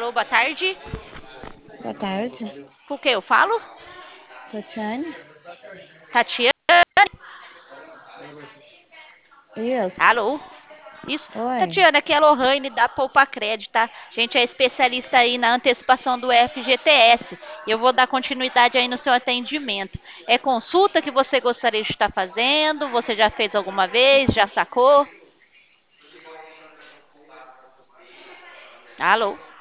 Alô, boa tarde. Boa tarde, Com quem eu falo? Tatiane. Tatiana. Isso. Alô? Isso. Oi. Tatiana, aqui é a Lohane da Poupa Crédito, tá? A gente é especialista aí na antecipação do FGTS. Eu vou dar continuidade aí no seu atendimento. É consulta que você gostaria de estar fazendo? Você já fez alguma vez? Já sacou? Alô?